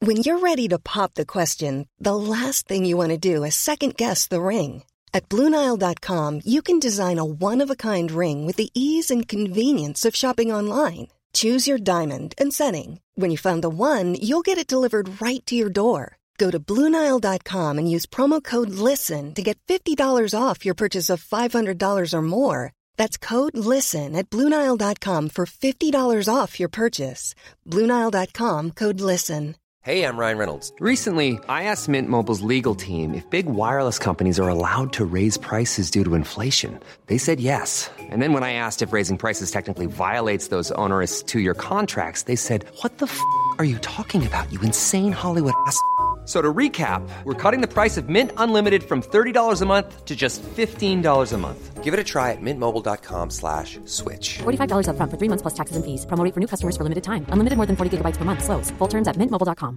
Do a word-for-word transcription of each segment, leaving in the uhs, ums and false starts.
When you're ready to pop the question, the last thing you want to do is second-guess the ring. At Blue Nile dot com, you can design a one-of-a-kind ring with the ease and convenience of shopping online. Choose your diamond and setting. When you find the one, you'll get it delivered right to your door. Go to Blue Nile dot com and use promo code LISTEN to get fifty dollars off your purchase of five hundred dollars or more. That's code LISTEN at Blue Nile dot com for fifty dollars off your purchase. Blue Nile dot com, code LISTEN. Hey, I'm Ryan Reynolds. Recently, I asked Mint Mobile's legal team if big wireless companies are allowed to raise prices due to inflation. They said yes. And then when I asked if raising prices technically violates those onerous two-year contracts, they said, what the f*** are you talking about, you insane Hollywood ass f- So to recap, we're cutting the price of Mint Unlimited from thirty dollars a month to just fifteen dollars a month. Give it a try at mintmobile.com slash switch. forty-five dollars up front for three months plus taxes and fees. Promo rate for new customers for limited time. Unlimited more than forty gigabytes per month. Slows full terms at mint mobile dot com.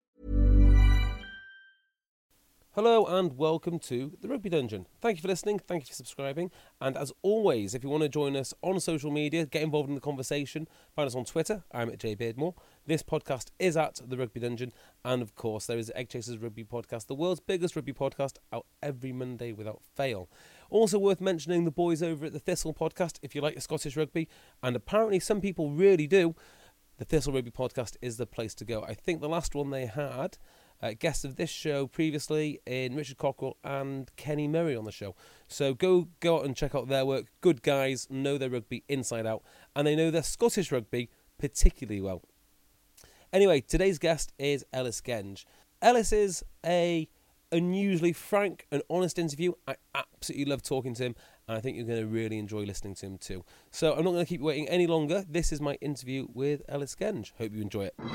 Hello and welcome to the Rugby Dungeon. Thank you for listening, thank you for subscribing, and as always, if you want to join us on social media, get involved in the conversation, find us on Twitter. I'm at J Beardmore. This podcast is at the Rugby Dungeon, and of course there is Egg Chasers Rugby Podcast, the world's biggest rugby podcast, out every Monday without fail. Also worth mentioning the boys over at the Thistle Podcast, if you like your Scottish rugby, and apparently some people really do. The Thistle Rugby Podcast is the place to go. I think the last one they had, uh, guests of this show previously in Richard Cockrell and Kenny Murray on the show. So go go out and check out their work. Good guys, know their rugby inside out, and they know their Scottish rugby particularly well. Anyway, today's guest is Ellis Genge. Ellis is a unusually frank and honest interview. I absolutely love talking to him, and I think you're going to really enjoy listening to him too. So I'm not going to keep you waiting any longer. This is my interview with Ellis Genge. Hope you enjoy it.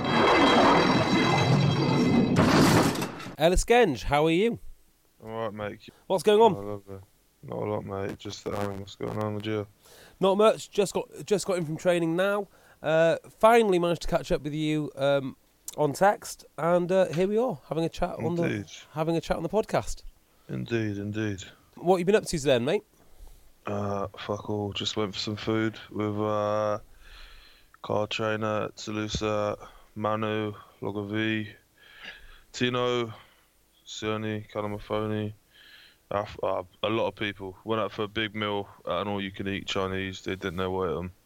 Ellis Genge, how are you? Alright, mate. What's going on? I love it. Not a lot, mate. Just um, what's going on with you? Not much. Just got just got in from training now. Uh, finally managed to catch up with you um, on text, and uh, here we are having a chat Indeed. on the having a chat on the podcast. Indeed, indeed. What have you been up to today, mate? Uh, fuck all. Just went for some food with uh, car trainer, Toulouse, Manu, Logovi, Tino, Sione, Kalamafoni. Uh, uh, a lot of people went out for a big meal at an all-you-can-eat Chinese. They didn't know what them.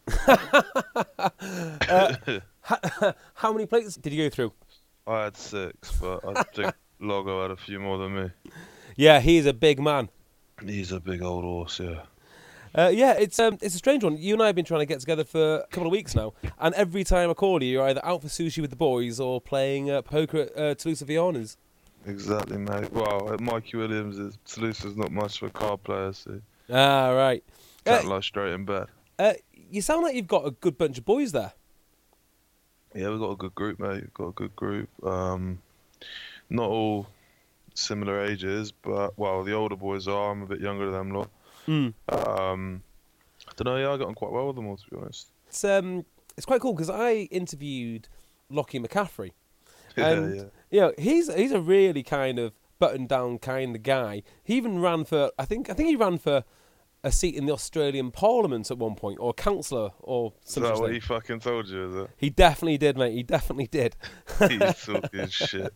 uh, how, how many plates did you go through? I had six, but I think Logo had a few more than me. Yeah, he's a big man. He's a big old horse, yeah. Uh, yeah, it's um, it's a strange one. You and I have been trying to get together for a couple of weeks now, and every time I call you, you're either out for sushi with the boys or playing uh, poker at uh, Toulouse Vianas. Exactly, mate. Well, at Mikey Williams, is, Toulouse is not much for card players, so Ah, right. can't Uh, lie straight in bed. uh, you sound like you've got a good bunch of boys there. Yeah, we've got a good group, mate. We've got a good group. Um, not all similar ages, but, well, the older boys are. I'm a bit younger than them lot. Mm. Um, I don't know, yeah, I got on quite well with them all, to be honest. It's um, it's quite cool because I interviewed Lockie McCaffrey, and yeah, yeah. you know, he's he's a really kind of buttoned down kind of guy. He even ran for, I think, I think he ran for a seat in the Australian Parliament at one point, or a councillor, or Is something. that what he fucking told you, is it? He definitely did, mate. He definitely did. He's talking shit.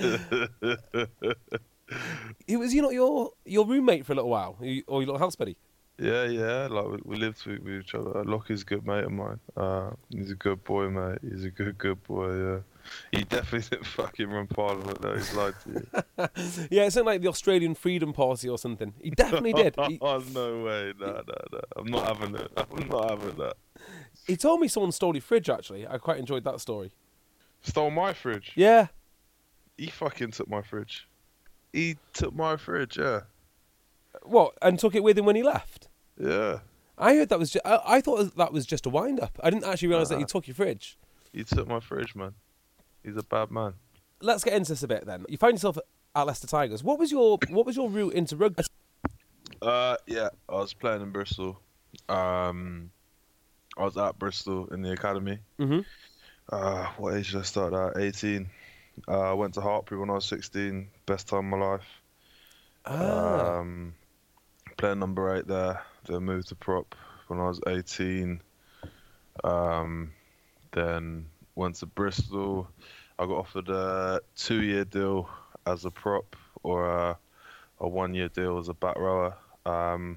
He was, you know, your your roommate for a little while, you- or your little house buddy. Yeah, yeah, like, we, we lived with, with each other. Lockie's a good mate of mine. Uh, he's a good boy, mate. He's a good, good boy, yeah. He definitely didn't fucking run Parliament, though. He's lied to you. Yeah, it's something like the Australian Freedom Party or something. He definitely did. He, Oh, no way. No, no, no. I'm not having it. I'm not having that. he told me someone stole your fridge, actually. I quite enjoyed that story. Stole my fridge. Yeah. He fucking took my fridge. He took my fridge, yeah. What, and took it with him when he left? Yeah. I heard that was just, I, I thought that was just a wind-up. I didn't actually realise that he Uh-huh. took your fridge. He took my fridge, man. He's a bad man. Let's get into this a bit then. You find yourself at Leicester Tigers. What was your what was your route into rugby? Uh, yeah, I was playing in Bristol. Um, I was at Bristol in the academy. Mm-hmm. Uh, what age did I start at? eighteen. Uh, I went to Hartpury when I was sixteen. Best time of my life. Ah. Um, playing number eight there. Then moved to prop when I was eighteen. Um, then went to Bristol. I got offered a two-year deal as a prop or a, a one-year deal as a back rower. Um,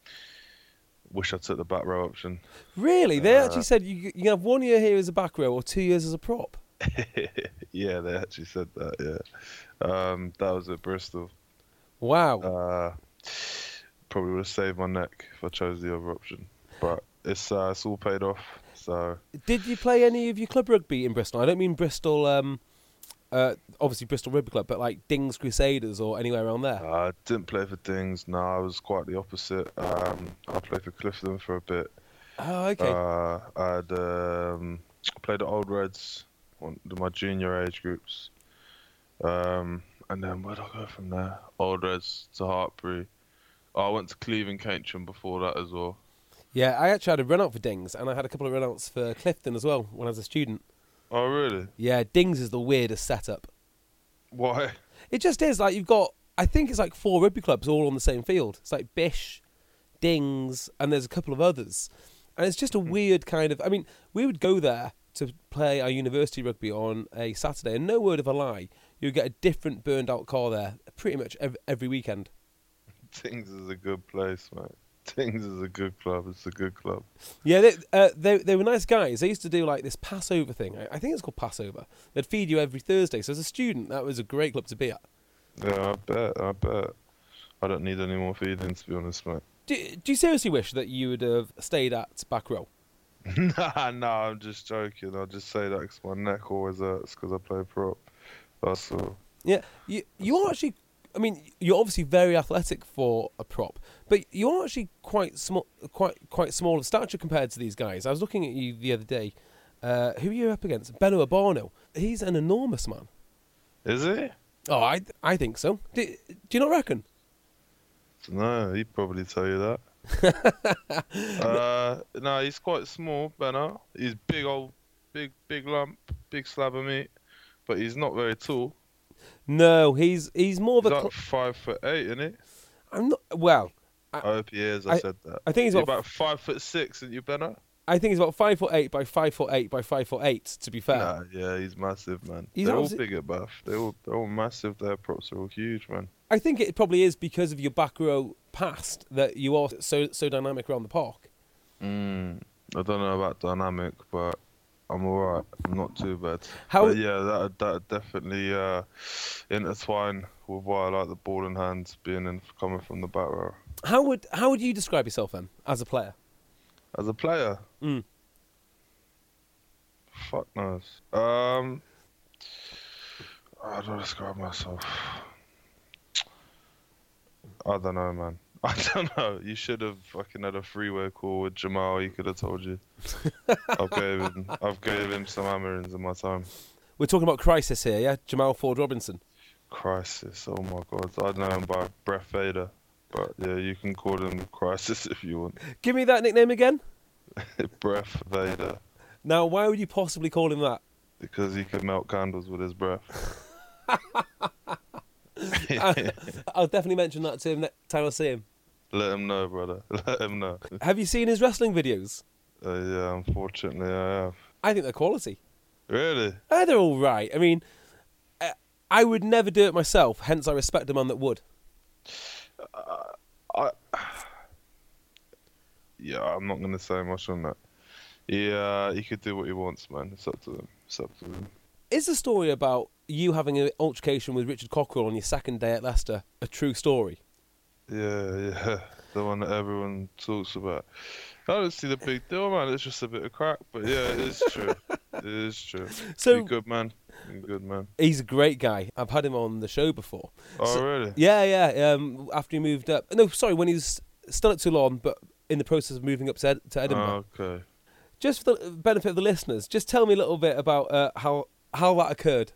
wish I took the back row option. Really? They Uh, actually said you you can have one year here as a back row or two years as a prop. Yeah, they actually said that. Yeah, um, that was at Bristol. Wow. Uh, probably would have saved my neck if I chose the other option, but it's uh, it's all paid off. So Did you play any of your club rugby in Bristol? I don't mean Bristol, um, uh, obviously Bristol Rugby Club, but like Dings Crusaders or anywhere around there. I didn't play for Dings. No, I was quite the opposite. Um, I played for Clifton for a bit. Oh, okay. Uh, I had um, played at Old Reds, one of my junior age groups. Um, and then where'd I go from there? Old Reds to Hartbury. Oh, I went to Cleveland Keynsham before that as well. Yeah, I actually had a run out for Dings, and I had a couple of run outs for Clifton as well when I was a student. Oh, really? Yeah, Dings is the weirdest setup. Why? It just is. Like, you've got, I think it's like four rugby clubs all on the same field. It's like Bish, Dings, and there's a couple of others. And it's just a weird kind of, I mean, we would go there to play our university rugby on a Saturday, and no word of a lie, you would get a different burned out car there pretty much every, every weekend. Dings is a good place, mate. Dings is a good club. It's a good club. Yeah, they, uh, they they were nice guys. They used to do like this Passover thing. I, I think it's called Passover. They'd feed you every Thursday. So as a student, that was a great club to be at. Yeah, I bet. I bet. I don't need any more feeding, to be honest, mate. Do, do you seriously wish that you would have stayed at back row? Nah, nah, I'm just joking. I just say that because my neck always hurts because I play prop. That's all. Yeah, you you're actually. I mean, you're obviously very athletic for a prop, but you're actually quite small, quite quite small of stature compared to these guys. I was looking at you the other day. Uh, who are you up against? Beno Abano. He's an enormous man. Is he? Oh, I I think so. Do, do you not reckon? No, he'd probably tell you that. uh, no, he's quite small, Benno. He's big old, big, big lump, big slab of meat, but he's not very tall. No, he's he's more of He's a. like Cl- five foot eight, isn't he? I'm not. Well, I hope he is. I, I- said that. I think he's You're about- about five foot six, isn't you, Benno? I think he's about five foot eight by five foot eight by five foot eight. To be fair, Nah, yeah, he's massive, man. He's they're all obviously- big at Bath. They're all, they're all massive. Their props are all huge, man. I think it probably is because of your back row past that you are so so dynamic around the park. Mm, I don't know about dynamic, but I'm alright. I'm not too bad. How- But yeah, that that definitely uh, intertwine with why I like the ball in hand being in, coming from the back row. How would how would you describe yourself then as a player? As a player, Mm. fuck knows. Um, how do I describe myself? I don't know, man. I don't know. You should have fucking had a three-way call with Jamal. He could have told you. I've gave him, I've gave him some hammerings in my time. We're talking about Crisis here, yeah? Jamal Ford Robinson. Crisis. Oh my God. I know him by Breath Vader, but yeah, you can call him Crisis if you want. Give me that nickname again. Breath Vader, Now, why would you possibly call him that? because he could melt candles with his breath. I'll definitely mention that to him next time I see him. Let him know, brother. Let him know. Have you seen his wrestling videos? Uh, yeah, unfortunately, I have. I think they're quality. Really? Uh, they're all right. I mean, uh, I would never do it myself, hence I respect a man that would. I. Yeah, I'm not gonna say much on that. Yeah, he could do what he wants, man. It's up to him. It's up to him. Is the story about you having an altercation with Richard Cockrell on your second day at Leicester a true story? Yeah, yeah, the one that everyone talks about. I don't see the big deal, man. It's just a bit of crack, but yeah, it is true. It is true. So- You're good, man. You're good, man. He's a great guy. I've had him on the show before. Oh, So- really? Yeah, yeah. Um, after he moved up. No, sorry, when he was still at Toulon, but in the process of moving up to, Ed- to Edinburgh. Oh, okay. Just for the benefit of the listeners, just tell me a little bit about uh, how how that occurred.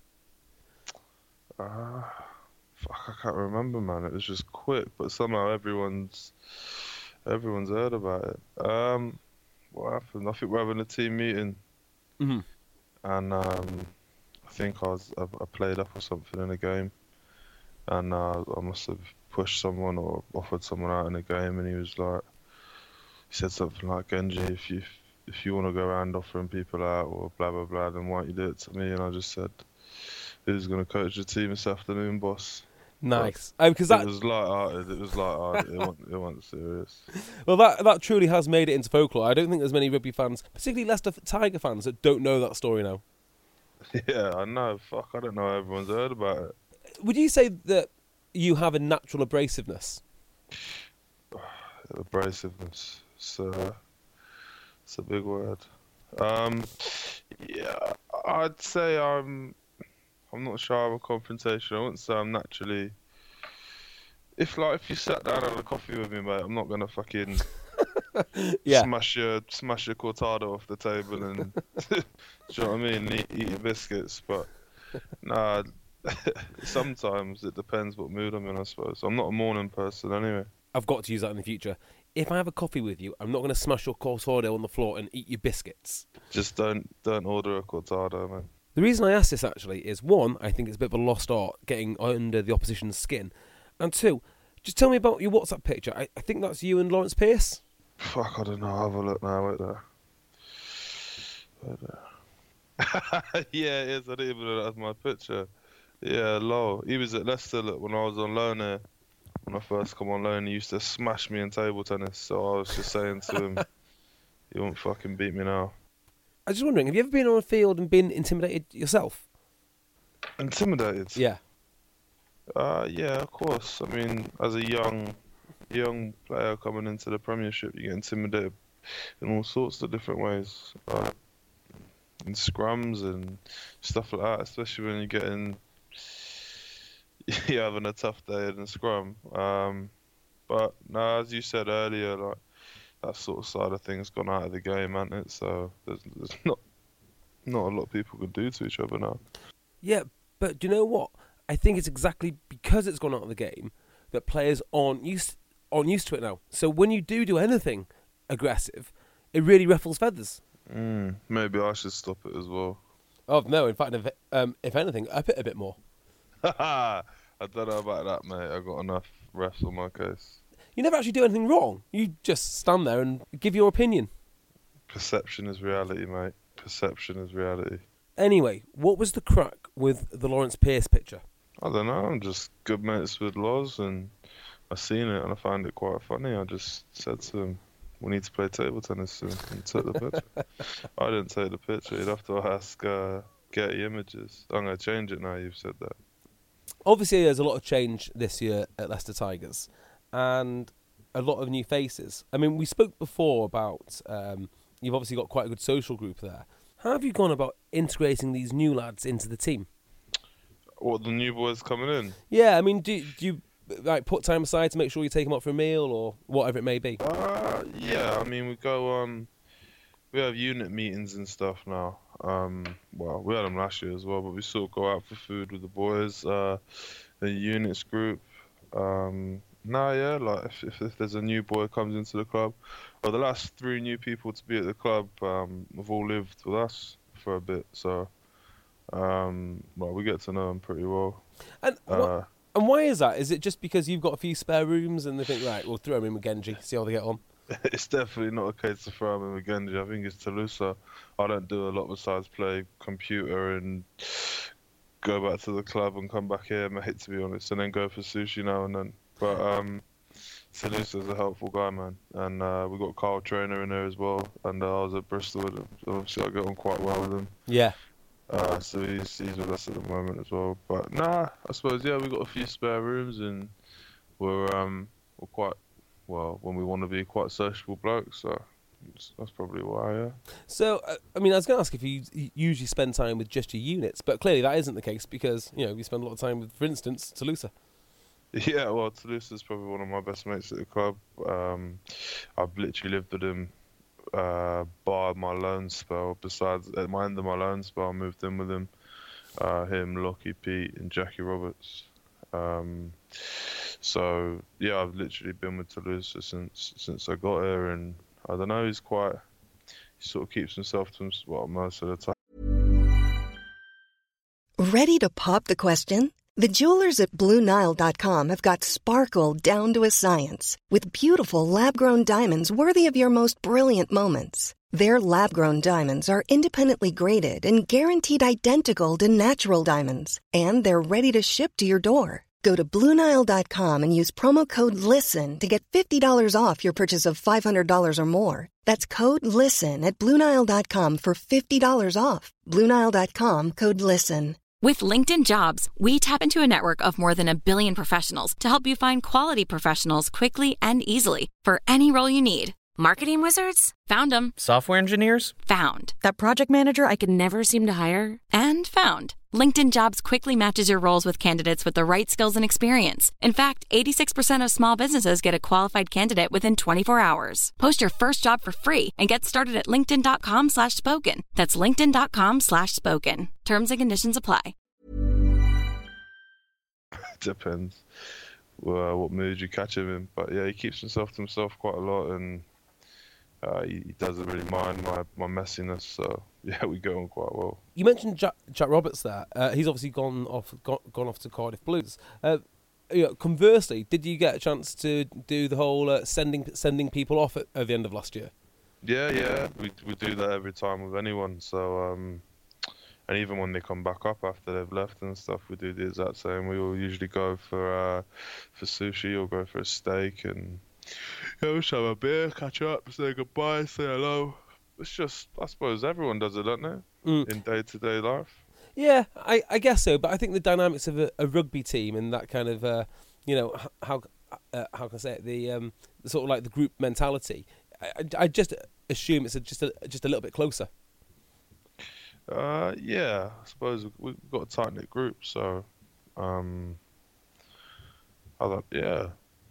Uh, fuck, I can't remember, man. It was just quick, but somehow everyone's everyone's heard about it. Um, what happened? I think we're having a team meeting, Mm-hmm. and um, I think I was I, I played up or something in a game, and uh, I must have pushed someone or offered someone out in a game, and he was like, he said something like, Genji, if you if you want to go around offering people out or blah blah blah, then why don't you do it to me? And I just said, who's going to coach the team this afternoon, boss. Nice. Um, cause that... It was light-hearted. It was light-hearted. it, wasn't, it wasn't serious. Well, that that truly has made it into folklore. I don't think there's many rugby fans, particularly Leicester Tiger fans, that don't know that story now. Yeah, I know. Fuck, I don't know. Everyone's heard about it. Would you say that you have a natural abrasiveness? Abrasiveness. It's, uh, it's a big word. Um, yeah, I'd say I'm. I'm not shy of a confrontation. I wouldn't say I'm naturally. If like if you sat down and had a coffee with me, mate, I'm not gonna fucking yeah. smash your smash your cortado off the table and do you know what I mean? Eat, eat your biscuits, but nah. Sometimes it depends what mood I'm in, I suppose. I'm not a morning person anyway. I've got to use that in the future. If I have a coffee with you, I'm not going to smash your cortado on the floor and eat your biscuits. Just don't don't order a cortado, man. The reason I ask this actually is one, I think it's a bit of a lost art getting under the opposition's skin, and two, just tell me about your WhatsApp picture. I, I think that's you and Lawrence Pearce. Fuck, I don't know. Have a look now. Wait there. Wait there. Yeah, it is. I didn't even know that was my picture. Yeah, Low. He was at Leicester look, when I was on loan there. When I first come on loan, he used to smash me in table tennis. So I was just saying to him, "You won't fucking beat me now." I was just wondering, have you ever been on a field and been intimidated yourself? Intimidated? Yeah. Uh, yeah, of course. I mean, as a young, young player coming into the Premiership, you get intimidated in all sorts of different ways, uh, in scrums and stuff like that. Especially when you're getting, you're having a tough day in the scrum. Um, but no, as you said earlier, like that sort of side of things gone out of the game, hasn't it? So there's, there's not, not a lot of people can do to each other now. Yeah, but do you know what? I think it's exactly because it's gone out of the game that players aren't used aren't used to it now. So when you do do anything aggressive, it really ruffles feathers. Mm, maybe I should stop it as well. Oh no! In fact, if um, if anything, up it a bit more. I don't know about that, mate. I got enough refs on my case. You never actually do anything wrong. You just stand there and give your opinion. Perception is reality, mate. Perception is reality. Anyway, what was the crack with the Lawrence Pearce picture? I don't know. I'm just good mates with Loz, and I seen it and I found it quite funny. I just said to him, "We need to play table tennis soon," and took the picture. I didn't take the picture. You'd have to ask uh, Getty Images. I'm gonna change it now. You've said that. Obviously, there's a lot of change this year at Leicester Tigers, and a lot of new faces. I mean, we spoke before about um, you've obviously got quite a good social group there. How have you gone about integrating these new lads into the team? What, the new boys coming in? Yeah, I mean, do, do you like put time aside to make sure you take them out for a meal or whatever it may be? Uh, yeah, I mean, we go on, we have unit meetings and stuff now. Um, well, we had them last year as well, but we sort of go out for food with the boys, uh, the units group. Um, nah, yeah, like if, if, if there's a new boy comes into the club, well, the last three new people to be at the club um, have all lived with us for a bit, so um, well, we get to know them pretty well. And uh, what, and why is that? Is it just because you've got a few spare rooms and they think, right, we'll throw them in with Genji, see how they get on? It's definitely not a case to throw them in with Genji. I think it's Toulouse. I don't do a lot besides play computer and go back to the club and come back here, mate, to be honest, and then go for sushi now and then. But um, Toulouse is a helpful guy, man. And uh, we got Carl Trainer in there as well. And uh, I was at Bristol with him, so obviously I get on quite well with him. Yeah. Uh, so he's, he's with us at the moment as well. But nah, I suppose, yeah, we've got a few spare rooms and we're, um, we're quite, well, when we want to be quite sociable blokes, so that's probably why, yeah. So, uh, I mean, I was going to ask if you usually spend time with just your units, but clearly that isn't the case because, you know, you spend a lot of time with, for instance, Toulouse. Yeah, well, Toulouse is probably one of my best mates at the club. Um, I've literally lived with him uh, by my loan spell. Besides, at my end of my loan spell, I moved in with him. Uh, him, Lockie, Pete, and Jackie Roberts. Um, so yeah, I've literally been with Toulouse since since I got here, and I don't know, he's quite, he sort of keeps himself to himself, well, most of the time. Ready to pop the question? The jewelers at Blue Nile dot com have got sparkle down to a science with beautiful lab-grown diamonds worthy of your most brilliant moments. Their lab-grown diamonds are independently graded and guaranteed identical to natural diamonds, and they're ready to ship to your door. Go to Blue Nile dot com and use promo code LISTEN to get fifty dollars off your purchase of five hundred dollars or more. That's code LISTEN at Blue Nile dot com for fifty dollars off. Blue Nile dot com, code LISTEN. With LinkedIn Jobs, we tap into a network of more than a billion professionals to help you find quality professionals quickly and easily for any role you need. Marketing wizards? Found them. Software engineers? Found. That project manager I could never seem to hire? And found. LinkedIn Jobs quickly matches your roles with candidates with the right skills and experience. In fact, eighty-six percent of small businesses get a qualified candidate within twenty-four hours. Post your first job for free and get started at linkedin.com slash spoken. That's linkedin.com slash spoken. Terms and conditions apply. Depends uh, what mood you catch him in. But yeah, he keeps himself to himself quite a lot, and Uh, he, he doesn't really mind my, my messiness, so yeah, we go on quite well. You mentioned Jack, Jack Roberts there. Uh, he's obviously gone off gone, gone off to Cardiff Blues. Uh, you know, conversely, did you get a chance to do the whole uh, sending sending people off at, at the end of last year? Yeah, yeah, we we do that every time with anyone. So, um, and even when they come back up after they've left and stuff, we do the exact same. We will usually go for uh, for sushi or go for a steak and. Yeah, we should have a beer, catch up, say goodbye, say hello. It's just, I suppose everyone does it, don't they? Mm. In day-to-day life. Yeah, I, I guess so. But I think the dynamics of a, a rugby team and that kind of, uh, you know, how uh, how can I say it, the um, sort of like the group mentality. I, I just assume it's a, just a just a little bit closer. Uh, yeah, I suppose we've got a tight knit group, so um, I thought, yeah.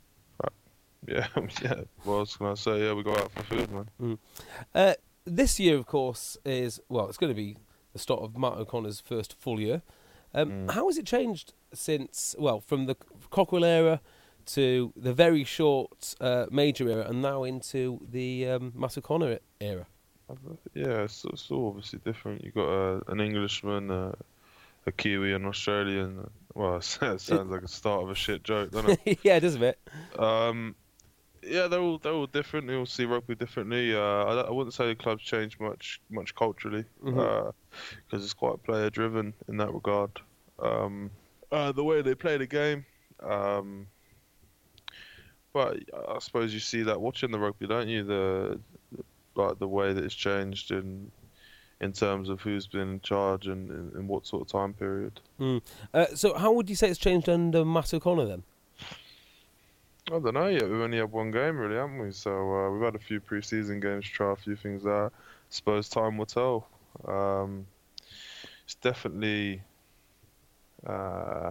Yeah, yeah. What else can I say? Yeah, we go out for food, man. Mm. Uh, this year, of course, is, well, it's going to be the start of Matt O'Connor's first full year. Um, mm. How has it changed since, well, from the Cockrell era to the very short uh, Major era and now into the um, Matt O'Connor era? Yeah, it's, it's all obviously different. You've got uh, an Englishman, uh, a Kiwi, an Australian. Well, it sounds like a start of a shit joke, doesn't it? Yeah, it does a bit. Um, yeah, they're all they're all different. They all see rugby differently. Uh, I, I wouldn't say the club's changed much much culturally, because mm-hmm. uh, it's quite player driven in that regard. Um, uh, the way they play the game, um, but I suppose you see that watching the rugby, don't you? The like the way that it's changed in in terms of who's been in charge and in what sort of time period. Mm. Uh, so, how would you say it's changed under Matt O'Connor then? I don't know yet. We've only had one game, really, haven't we? So uh, we've had a few pre-season games to try a few things out. I suppose time will tell. Um, it's definitely, uh,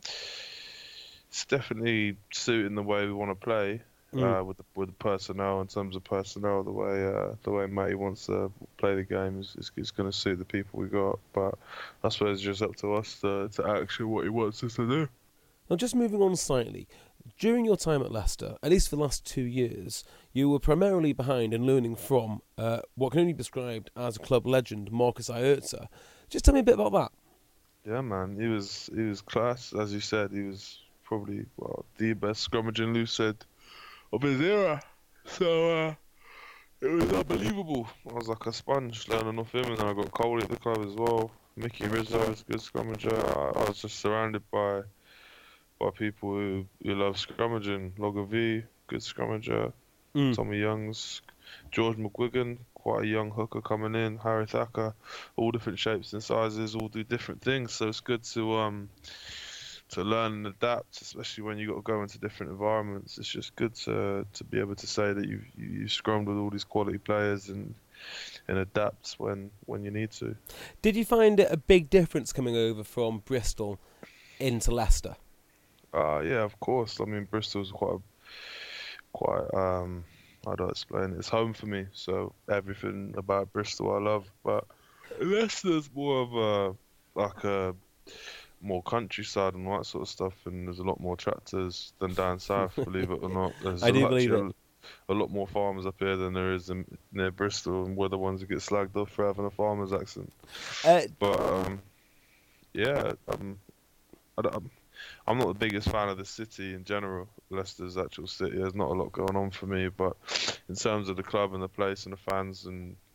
it's definitely suiting the way we want to play mm. uh, with the, with the personnel. In terms of personnel, the way uh, the way Matty wants to play the game is is, is going to suit the people we got. But I suppose it's just up to us to to action what he wants us to do. Now, just moving on slightly. During your time at Leicester, at least for the last two years, you were primarily behind and learning from uh, what can only be described as a club legend, Marcus Ayerza. Just tell me a bit about that. Yeah, man, he was he was class, as you said. He was probably well the best scrummaging Lucid of his era. So uh, it was unbelievable. I was like a sponge learning off him, and then I got Coley at the club as well. Mickey Rizzo was a good scrummager. I, I was just surrounded by. by people who, who love scrummaging. Logger V, good scrummager. Mm. Tommy Youngs, George McGuigan, quite a young hooker coming in. Harry Thacker, all different shapes and sizes, all do different things. So it's good to um to learn and adapt, especially when you got to go into different environments. It's just good to to be able to say that you you scrummed with all these quality players and and adapt when when you need to. Did you find it a big difference coming over from Bristol into Leicester? Uh, yeah, of course. I mean, Bristol's quite, a, quite. Um, how do I explain it? It's home for me, so everything about Bristol I love. But Leicester's more of a like a more countryside and all that sort of stuff, and there's a lot more tractors than down south. Believe it or not, there's I do a, believe it. A, a lot more farmers up here than there is in, near Bristol, and we're the ones who get slagged off for having a farmer's accent. Uh, but um, yeah, um, I don't. I'm, I'm not the biggest fan of the city in general. Leicester's actual city, there's not a lot going on for me. But in terms of the club and the place and the fans and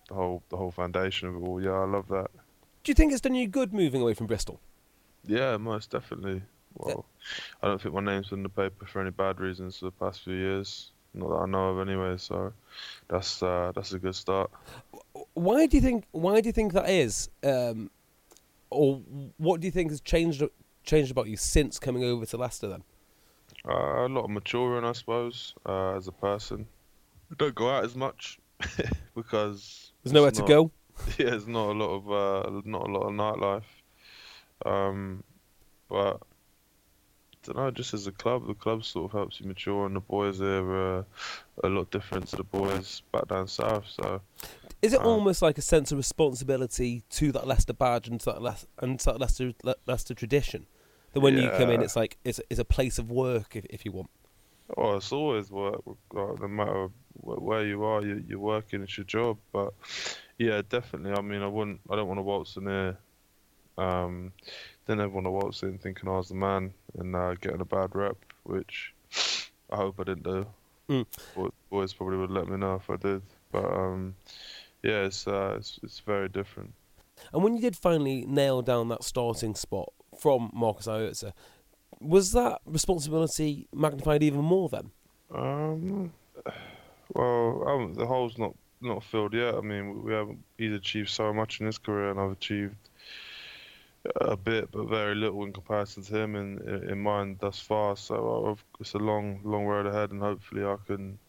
the whole the whole foundation of it all. Yeah, I love that. Do you think it's done you good moving away from Bristol? Yeah, most definitely. Well, I don't think my name's been in the paper for any bad reasons for the past few years. Not that I know of, anyway. So that's uh, that's a good start. Why do you think? Why do you think that is? Um, or what do you think has changed changed about you since coming over to Leicester? Then uh, a lot of maturing, I suppose, uh, as a person. I don't go out as much because there's nowhere not, to go. Yeah, there's not a lot of uh, not a lot of nightlife. Um, but I don't know, just as a club, the club sort of helps you mature, and the boys are uh, a lot different to the boys back down south. So, is it um, almost like a sense of responsibility to that Leicester badge and to that, Le- and to that Leicester Le- Leicester tradition? That when yeah. you come in, it's like it's it's a place of work, if if you want. Oh, it's always work. No matter where you are, you, you're working. It's your job. But yeah, definitely. I mean, I wouldn't. I don't want to waltz in here. Um, Didn't ever want to waltz in thinking I was the man and uh, getting a bad rep, which I hope I didn't do. Mm. Boys, boys probably would let me know if I did. But um, yeah, it's, uh, it's it's very different. And when you did finally nail down that starting spot from Marcus Iorza, was that responsibility magnified even more then? Um, well, I haven't- the hole's not not filled yet. I mean, we haven't. He's achieved so much in his career, and I've achieved a bit, but very little in comparison to him in in mine thus far. So I've, it's a long, long road ahead, and hopefully I can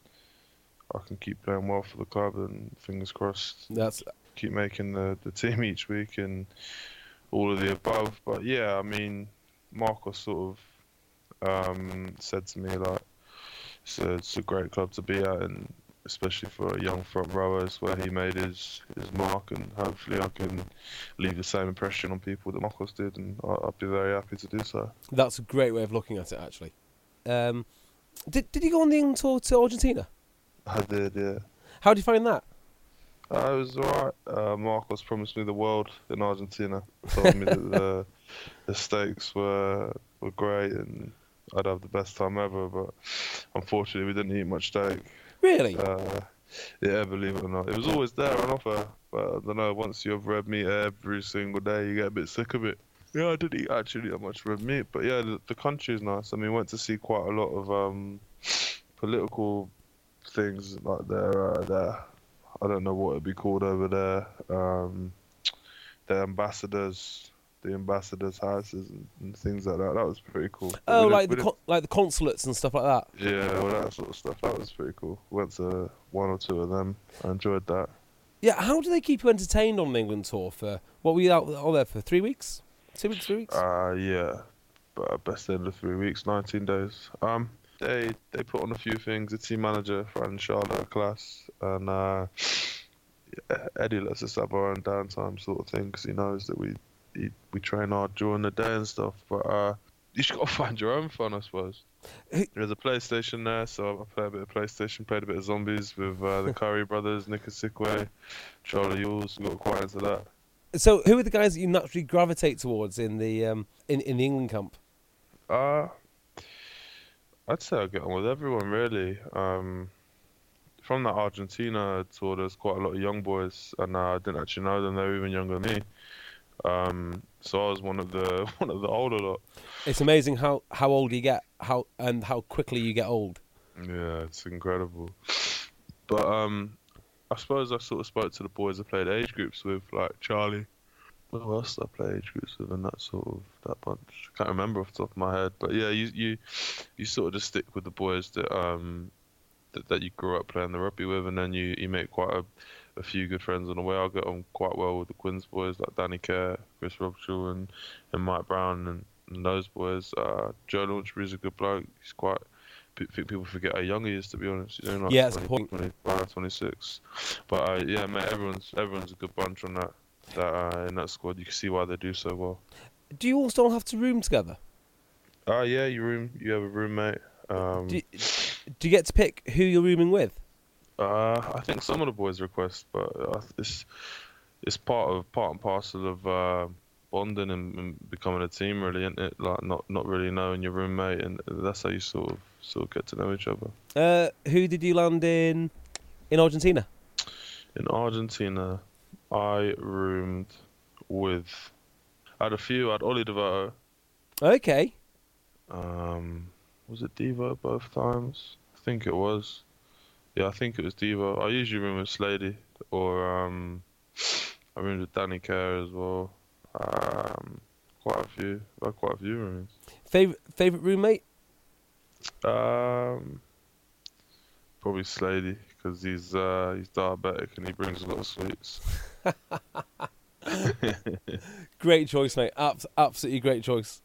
I can keep playing well for the club, and fingers crossed, That's keep making the, the team each week and all of the above. But yeah, I mean, Marcos sort of um, said to me like, it's a, it's a great club to be at, and especially for a young front rower, is where he made his, his mark, and hopefully I can leave the same impression on people that Marcos did, and I'll, I'll be very happy to do so. that's a great way of looking at it, actually. Um, did did you go on the England tour to Argentina? I did, yeah. How did you find that? Uh, it was alright. Uh, Marcos promised me the world in Argentina. Told me that the the steaks were were great and I'd have the best time ever. But unfortunately, we didn't eat much steak. Really? Uh, yeah, believe it or not, it was always there on offer. But I don't know. Once you have red meat every single day, you get a bit sick of it. Yeah, I didn't eat actually that much red meat. But yeah, the, the country is nice. I mean, we went to see quite a lot of um, political things like their uh, their. I don't know what it'd be called over there. Um, the ambassadors, the ambassadors' houses and, and things like that. That was pretty cool. But Oh, we like the didn't- con- like the consulates and stuff like that. yeah, all that sort of stuff. That was pretty cool. Went to one or two of them. I enjoyed that. Yeah, how do they keep you entertained on an England tour for, what were you out, out there for, three weeks? Two weeks, three weeks? Uh, yeah, but best end of three weeks, nineteen days. Um, they they put on a few things. The team manager, Fran Charlotte, a class, and uh, yeah, Eddie lets us have our own downtime sort of thing because he knows that we he, we train hard during the day and stuff. But uh, you just gotta find your own fun, I suppose. There's a PlayStation there, so I play a bit of PlayStation, played a bit of Zombies with uh, the Curry brothers, Nick Asikwe, Charlie Yules. We got quite into that. So, who are the guys that you naturally gravitate towards in the um, in in the England camp? Uh, I'd say I get on with everyone really. Um, from that Argentina tour, there's quite a lot of young boys, and uh, I didn't actually know them. They were even younger than me. Um, so I was one of the one of the older lot. It's amazing how, how old you get, how and how quickly you get old. Yeah, it's incredible. But um, I suppose I sort of spoke to the boys I played age groups with, like Charlie. Who else did I play age groups with and that sort of that bunch? I can't remember off the top of my head. But yeah, you you you sort of just stick with the boys that um that, that you grew up playing the rugby with, and then you, you make quite a, a few good friends on the way. I get on quite well with the Quins boys like Danny Kerr, Chris Robshaw, and, and Mike Brown and, and those boys. Uh, Joe Launchbury's a good bloke. He's quite. I think people forget how young he is, to be honest. He's only like Yeah, that's a twenty, point. twenty-five, twenty-six. But uh, yeah, mate, everyone's everyone's a good bunch on that. That uh, in that squad, you can see why they do so well. Do you all still have to room together? Uh yeah, you room, you have a roommate. Um, Do you, do you get to pick who you're rooming with? uh, I think some of the boys request, but uh, it's it's part of part and parcel of uh, bonding and, and becoming a team, really, isn't it? Like not not really knowing your roommate, and that's how you sort of sort of get to know each other. Uh, who did you land in in Argentina? In Argentina, I roomed with... I had a few. I had Oli Devoto. Okay. Um, was it Devo both times? I think it was. Yeah, I think it was Devo. I usually room with Slady, or um, I roomed with Danny Care as well. Um, quite a few. I had quite a few rooms. Favorite favorite roommate? Um, probably Slady, because he's uh he's diabetic and he brings a lot of sweets. Great choice, mate. Abs- absolutely great choice.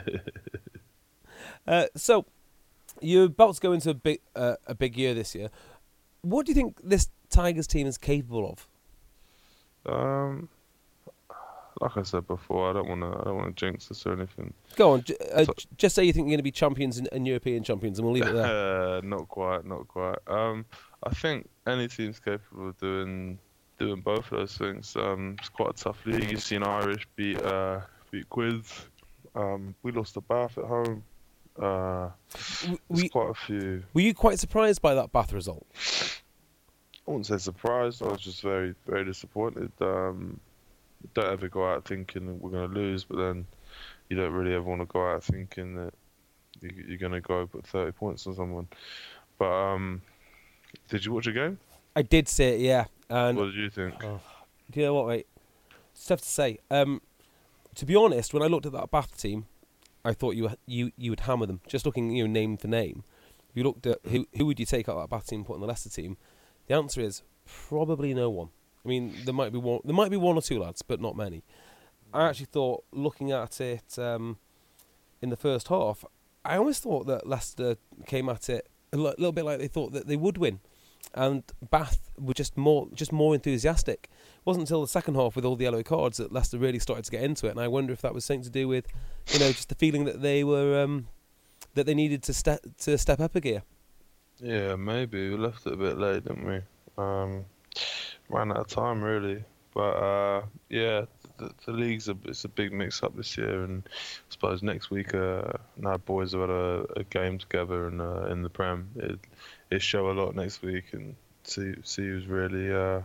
uh, so, you're about to go into a big uh, a big year this year. What do you think this Tigers team is capable of? Um, like I said before, I don't want to I don't want to jinx this or anything. Go on, j- uh, So- j- just say you think you're going to be champions and, and European champions, and we'll leave it there. Uh, not quite, not quite. Um, I think any team's capable of doing doing both of those things. Um, it's quite a tough league. You've seen Irish beat uh, beat Quids. Um, we lost to Bath at home. Uh, W- there's we- quite a few. Were you quite surprised by that Bath result? I wouldn't say surprised. I was just very, very disappointed. Um, don't ever go out thinking that we're going to lose, but then you don't really ever want to go out thinking that you, you're going to go put thirty points on someone. But um, did you watch a game? I did see it, yeah. And What did you think? oh, do you know what, mate? It's tough to say. Um, to be honest, when I looked at that Bath team, I thought you you you would hammer them. Just looking, you know, name for name. If you looked at who who would you take out of that Bath team and put in the Leicester team, the answer is probably no one. I mean, there might be one, there might be one or two lads, but not many. I actually thought, looking at it um, in the first half, I almost thought that Leicester came at it a l- little bit like they thought that they would win, and Bath were just more just more enthusiastic. It wasn't until the second half with all the yellow cards that Leicester really started to get into it, and I wonder if that was something to do with, you know, just the feeling that they were um, that they needed to step to step up a gear. Yeah, maybe. We left it a bit late, didn't we? Um, ran out of time, really. But, uh, yeah, the, the league's a, it's a big mix-up this year, and I suppose next week, uh, now boys have had a, a game together in, uh, in the Prem. It, it show a lot next week and see see who's really uh,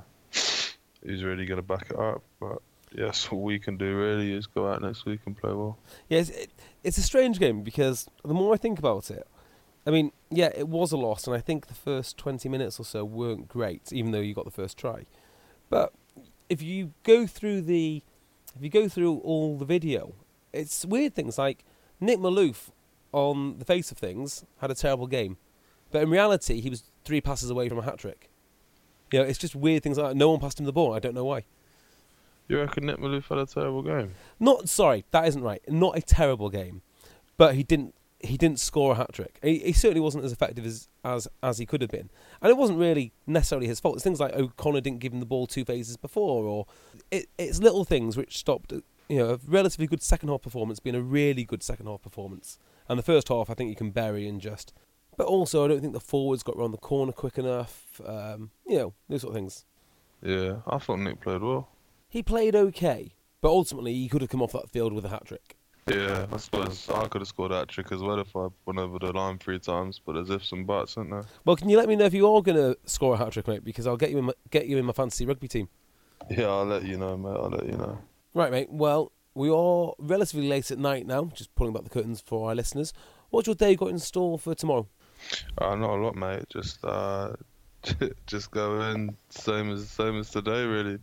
who's really going to back it up. But, yes, what we can do, really, is go out next week and play well. Yeah, it's, it, it's a strange game because the more I think about it, I mean, yeah, it was a loss, and I think the first twenty minutes or so weren't great, even though you got the first try. But if you go through the, if you go through all the video, it's weird things like Nick Malouf, on the face of things, had a terrible game, but in reality, he was three passes away from a hat trick. You know, it's just weird things like that. No one passed him the ball. I don't know why. You reckon Nick Malouf had a terrible game? Not sorry, that isn't right. Not a terrible game, but he didn't. He didn't score a hat trick. He, he certainly wasn't as effective as, as as he could have been, and it wasn't really necessarily his fault. It's things like O'Connor didn't give him the ball two phases before, or it, it's little things which stopped, you know, a relatively good second half performance being a really good second half performance. And the first half, I think you can bury in just. But also, I don't think the forwards got around the corner quick enough. Um, you know, those sort of things. Yeah, I thought Nick played well. He played okay, but ultimately he could have come off that field with a hat trick. Yeah, I suppose I could have scored that trick as well if I went over the line three times, but there's ifs and buts, isn't there? Well, can you let me know if you are going to score a hat trick, mate? Because I'll get you in my, get you in my fantasy rugby team. Yeah, I'll let you know, mate. I'll let you know. Right, mate. Well, we are relatively late at night now, just pulling back the curtains for our listeners. What's your day got in store for tomorrow? Uh, not a lot, mate. Just uh, just go in, same as same as today, really.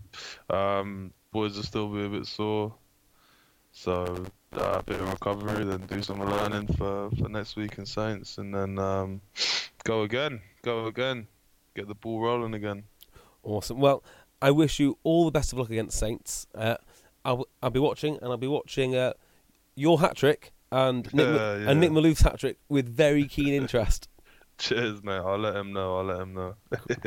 Um, boys will still be a bit sore, so uh, a bit of recovery, then do some learning for, for next week in Saints, and then um, go again, go again, get the ball rolling again. Awesome. Well, I wish you all the best of luck against Saints. Uh, I'll, I'll be watching, and I'll be watching uh, your hat trick and Nick, Yeah, yeah. and Nick Malouf's hat trick with very keen interest. Cheers, mate. I'll let him know. I'll let him know.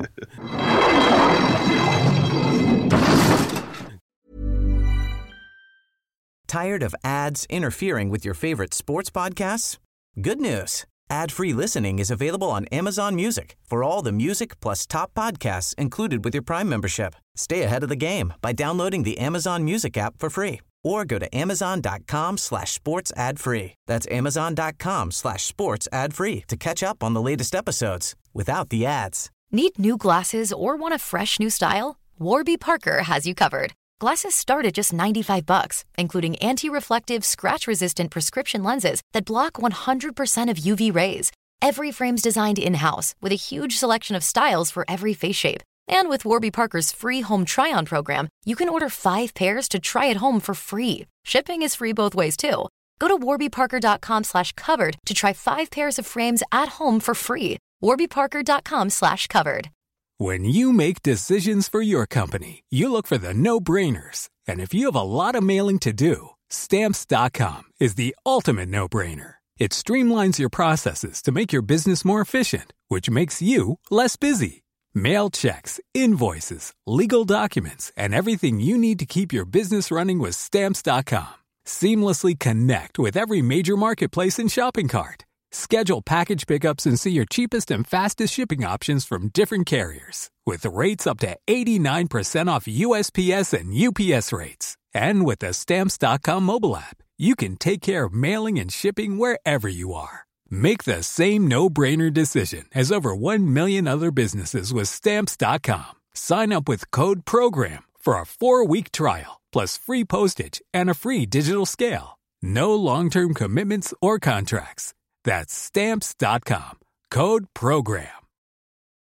Tired of ads interfering with your favorite sports podcasts? Good news. Ad-free listening is available on Amazon Music for all the music plus top podcasts included with your Prime membership. Stay ahead of the game by downloading the Amazon Music app for free or go to amazon.com slash sports ad free. That's amazon.com slash sports ad free to catch up on the latest episodes without the ads. Need new glasses or want a fresh new style? Warby Parker has you covered. Glasses start at just ninety-five bucks, including anti-reflective, scratch-resistant prescription lenses that block one hundred percent of U V rays. Every frame's designed in-house with a huge selection of styles for every face shape. And with Warby Parker's free home try-on program, you can order five pairs to try at home for free. Shipping is free both ways, too. Go to warbyparker.com slash covered to try five pairs of frames at home for free. warbyparker.com slash covered. When you make decisions for your company, you look for the no-brainers. And if you have a lot of mailing to do, Stamps dot com is the ultimate no-brainer. It streamlines your processes to make your business more efficient, which makes you less busy. Mail checks, invoices, legal documents, and everything you need to keep your business running with Stamps dot com. Seamlessly connect with every major marketplace and shopping cart. Schedule package pickups and see your cheapest and fastest shipping options from different carriers, with rates up to eighty-nine percent off U S P S and U P S rates. And with the Stamps dot com mobile app, you can take care of mailing and shipping wherever you are. Make the same no-brainer decision as over one million other businesses with Stamps dot com. Sign up with code PROGRAM for a four-week trial, plus free postage and a free digital scale. No long-term commitments or contracts. That's Stamps dot com. Code PROGRAM.